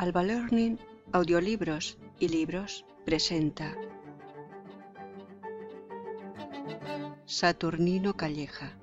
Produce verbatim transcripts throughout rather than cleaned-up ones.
Alba Learning, audiolibros y libros presenta Saturnino Calleja.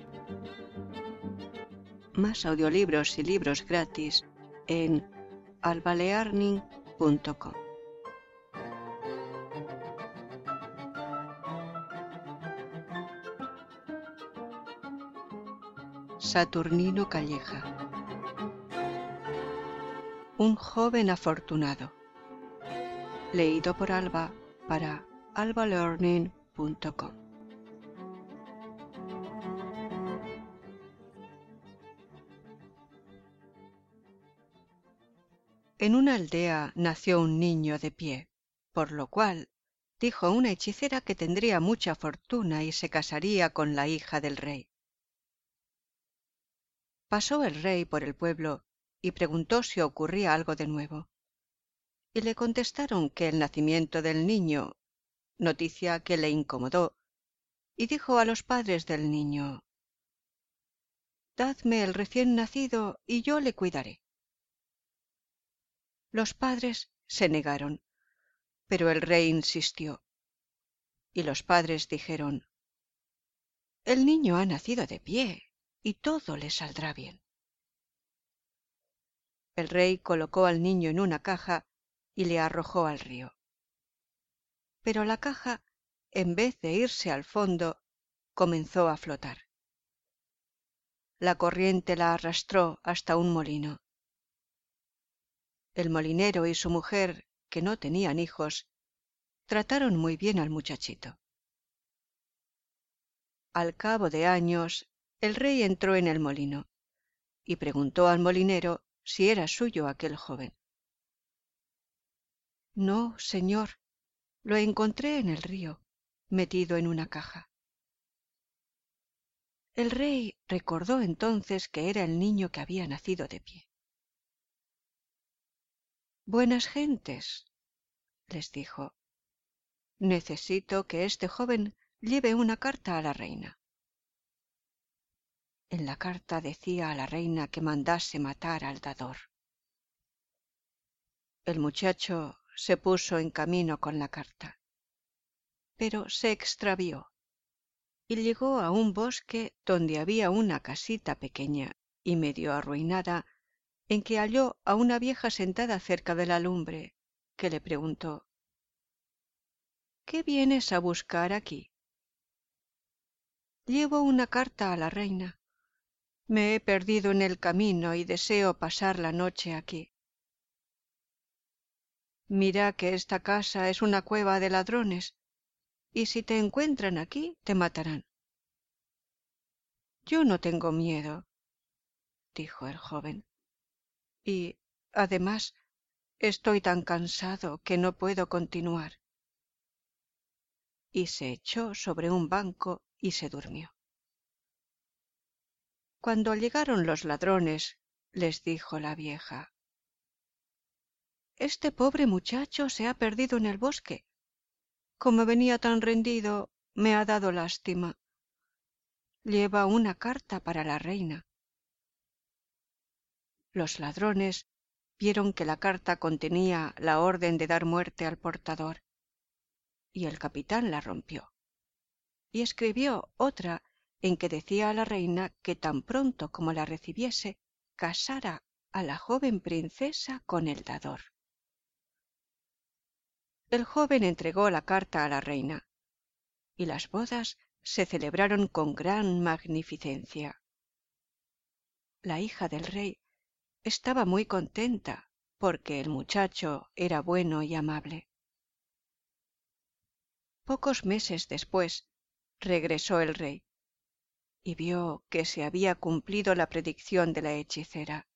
Más audiolibros y libros gratis en alba learning punto com. Saturnino Calleja. Un joven afortunado. Leído por Alba para alba learning punto com. En una aldea nació un niño de pie, por lo cual dijo una hechicera que tendría mucha fortuna y se casaría con la hija del rey. Pasó el rey por el pueblo y preguntó si ocurría algo de nuevo. Y le contestaron que el nacimiento del niño, noticia que le incomodó, y dijo a los padres del niño: «Dadme el recién nacido y yo le cuidaré». Los padres se negaron, pero el rey insistió. Y los padres dijeron: «El niño ha nacido de pie y todo le saldrá bien». El rey colocó al niño en una caja y le arrojó al río. Pero la caja, en vez de irse al fondo, comenzó a flotar. La corriente la arrastró hasta un molino. El molinero y su mujer, que no tenían hijos, trataron muy bien al muchachito. Al cabo de años, el rey entró en el molino y preguntó al molinero si era suyo aquel joven. «No, señor, lo encontré en el río, metido en una caja». El rey recordó entonces que era el niño que había nacido de pie. «Buenas gentes», les dijo, «necesito que este joven lleve una carta a la reina». En la carta decía a la reina que mandase matar al dador. El muchacho se puso en camino con la carta, pero se extravió y llegó a un bosque donde había una casita pequeña y medio arruinada, en que halló a una vieja sentada cerca de la lumbre, que le preguntó: «¿Qué vienes a buscar aquí?» «Llevo una carta a la reina. Me he perdido en el camino y deseo pasar la noche aquí». «Mira que esta casa es una cueva de ladrones, y si te encuentran aquí te matarán». «Yo no tengo miedo», dijo el joven, «y, además, estoy tan cansado que no puedo continuar». Y se echó sobre un banco y se durmió. Cuando llegaron los ladrones, les dijo la vieja: «Este pobre muchacho se ha perdido en el bosque. Como venía tan rendido, me ha dado lástima. Lleva una carta para la reina». Los ladrones vieron que la carta contenía la orden de dar muerte al portador, y el capitán la rompió, y escribió otra en que decía a la reina que tan pronto como la recibiese, casara a la joven princesa con el dador. El joven entregó la carta a la reina, y las bodas se celebraron con gran magnificencia. La hija del rey estaba muy contenta porque el muchacho era bueno y amable. Pocos meses después regresó el rey y vio que se había cumplido la predicción de la hechicera.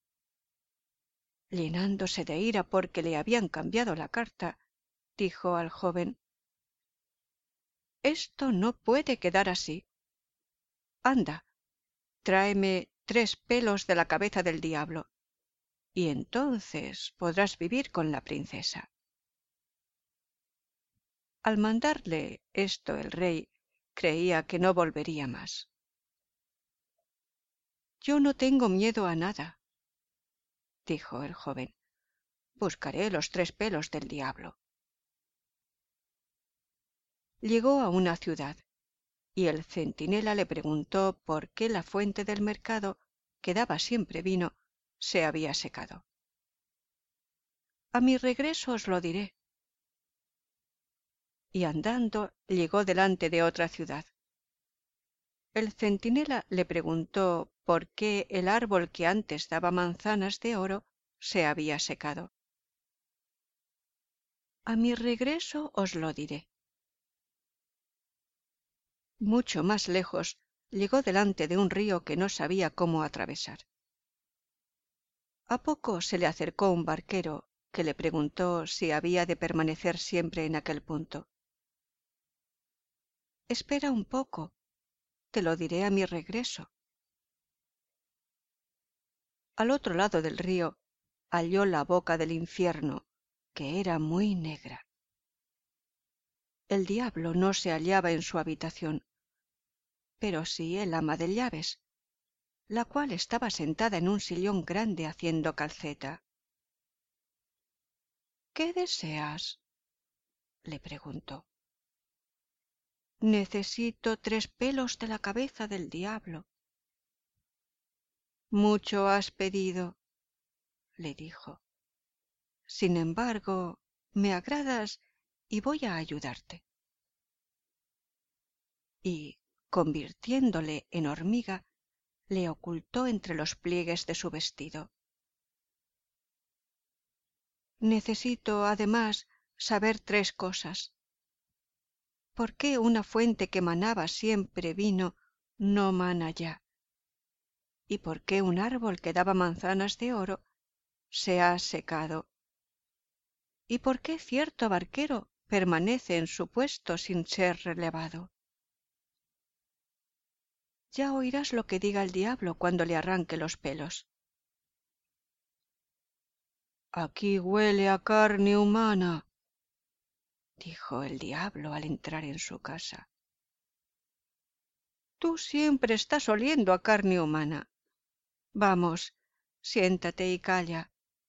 Llenándose de ira porque le habían cambiado la carta, dijo al joven: «Esto no puede quedar así. Anda, tráeme tres pelos de la cabeza del diablo, y entonces podrás vivir con la princesa». Al mandarle esto el rey creía que no volvería más. «Yo no tengo miedo a nada», dijo el joven, buscaré los tres pelos del diablo. Llegó a una ciudad, y el centinela le preguntó por qué la fuente del mercado, que daba siempre vino, se había secado. A mi regreso os lo diré. Y andando llegó delante de otra ciudad. El centinela le preguntó por qué el árbol que antes daba manzanas de oro se había secado. A mi regreso os lo diré. Mucho más lejos llegó delante de un río que no sabía cómo atravesar. A poco se le acercó un barquero que le preguntó si había de permanecer siempre en aquel punto. Espera un poco, te lo diré a mi regreso. Al otro lado del río halló la boca del infierno, que era muy negra. El diablo no se hallaba en su habitación, pero sí el ama de llaves, la cual estaba sentada en un sillón grande haciendo calceta. ¿Qué deseas?, le preguntó. Necesito tres pelos de la cabeza del diablo. Mucho has pedido, le dijo. Sin embargo, me agradas y voy a ayudarte. Y, convirtiéndole en hormiga, le ocultó entre los pliegues de su vestido. Necesito, además, saber tres cosas. ¿Por qué una fuente que manaba siempre vino no mana ya? ¿Y por qué un árbol que daba manzanas de oro se ha secado? ¿Y por qué cierto barquero permanece en su puesto sin ser relevado? Ya oirás lo que diga el diablo cuando le arranque los pelos. Aquí huele a carne humana, dijo el diablo al entrar en su casa. Tú siempre estás oliendo a carne humana. Vamos, siéntate y calla.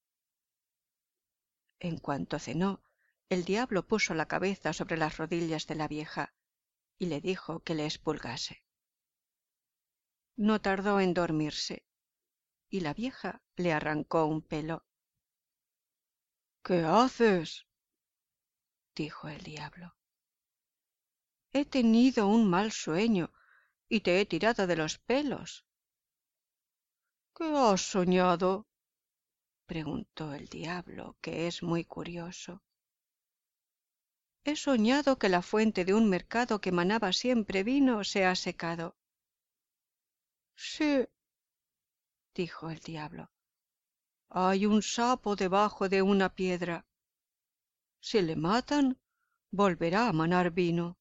En cuanto cenó, el diablo puso la cabeza sobre las rodillas de la vieja y le dijo que le expulgase. No tardó en dormirse, y la vieja le arrancó un pelo. ¿Qué haces?, dijo el diablo. He tenido un mal sueño y te he tirado de los pelos. ¿Qué has soñado?, preguntó el diablo, que es muy curioso. He soñado que la fuente de un mercado que manaba siempre vino se ha secado. Sí, dijo el diablo. Hay un sapo debajo de una piedra. Si le matan, volverá a manar vino.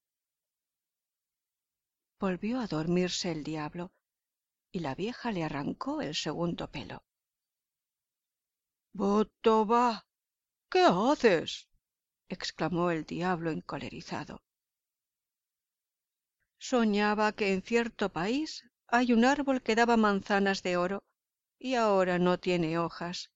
Volvió a dormirse el diablo, y la vieja le arrancó el segundo pelo. —¡Voto va! ¿Qué haces? —exclamó el diablo encolerizado. Soñaba que en cierto país hay un árbol que daba manzanas de oro, y ahora no tiene hojas.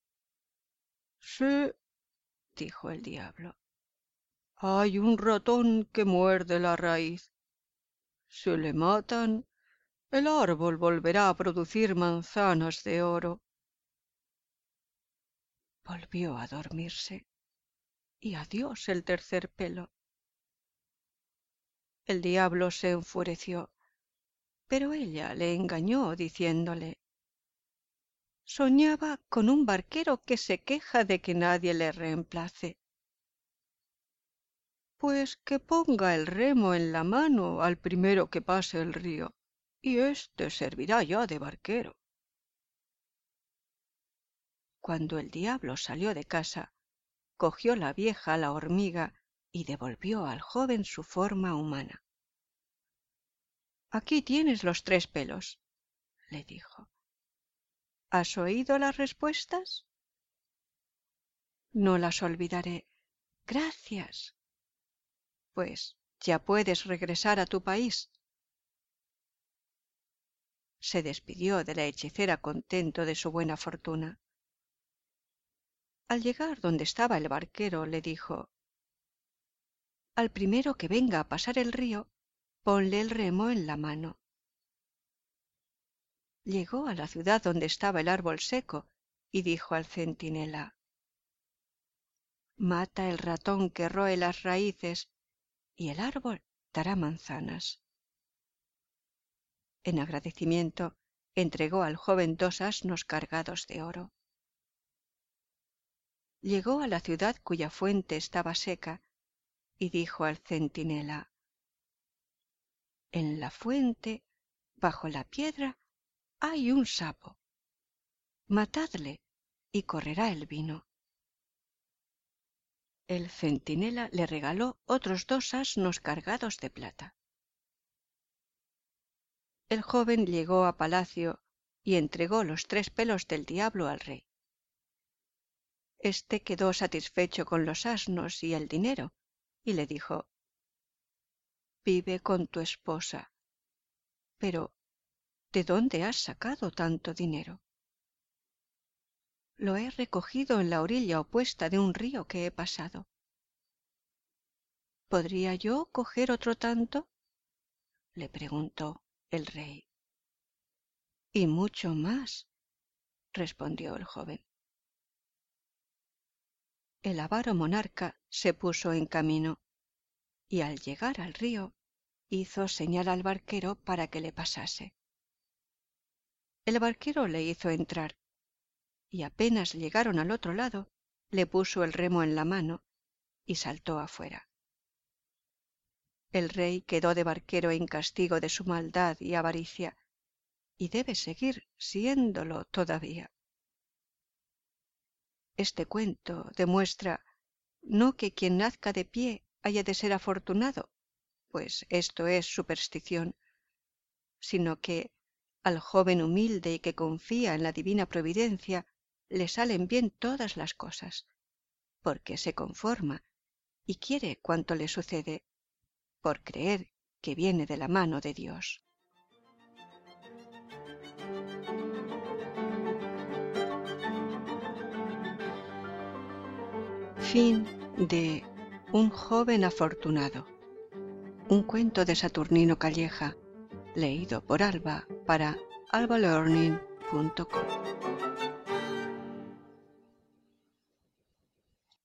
—Sí —dijo el diablo—, hay un ratón que muerde la raíz. Si le matan, el árbol volverá a producir manzanas de oro. Volvió a dormirse, y adiós el tercer pelo. El diablo se enfureció, pero ella le engañó diciéndole: soñaba con un barquero que se queja de que nadie le reemplace. Pues que ponga el remo en la mano al primero que pase el río, y éste servirá ya de barquero. Cuando el diablo salió de casa, cogió la vieja la hormiga y devolvió al joven su forma humana. Aquí tienes los tres pelos, le dijo. ¿Has oído las respuestas? No las olvidaré. Gracias. Pues ya puedes regresar a tu país. Se despidió de la hechicera contento de su buena fortuna. Al llegar donde estaba el barquero, le dijo: «Al primero que venga a pasar el río, ponle el remo en la mano». Llegó a la ciudad donde estaba el árbol seco y dijo al centinela: «Mata el ratón que roe las raíces y el árbol dará manzanas». En agradecimiento, entregó al joven dos asnos cargados de oro. Llegó a la ciudad cuya fuente estaba seca y dijo al centinela: «En la fuente, bajo la piedra, hay un sapo. Matadle y correrá el vino». El centinela le regaló otros dos asnos cargados de plata. El joven llegó a palacio y entregó los tres pelos del diablo al rey. Este quedó satisfecho con los asnos y el dinero y le dijo: «Vive con tu esposa. Pero, ¿de dónde has sacado tanto dinero?». «Lo he recogido en la orilla opuesta de un río que he pasado». «¿Podría yo coger otro tanto?», le preguntó el rey. «Y mucho más», respondió el joven. El avaro monarca se puso en camino y al llegar al río hizo señal al barquero para que le pasase. El barquero le hizo entrar y apenas llegaron al otro lado le puso el remo en la mano y saltó afuera. El rey quedó de barquero en castigo de su maldad y avaricia y debe seguir siéndolo todavía. Este cuento demuestra no que quien nazca de pie haya de ser afortunado, pues esto es superstición, sino que al joven humilde y que confía en la divina providencia le salen bien todas las cosas, porque se conforma y quiere cuanto le sucede, por creer que viene de la mano de Dios. Fin de Un joven afortunado, un cuento de Saturnino Calleja, leído por Alba para alba learning punto com.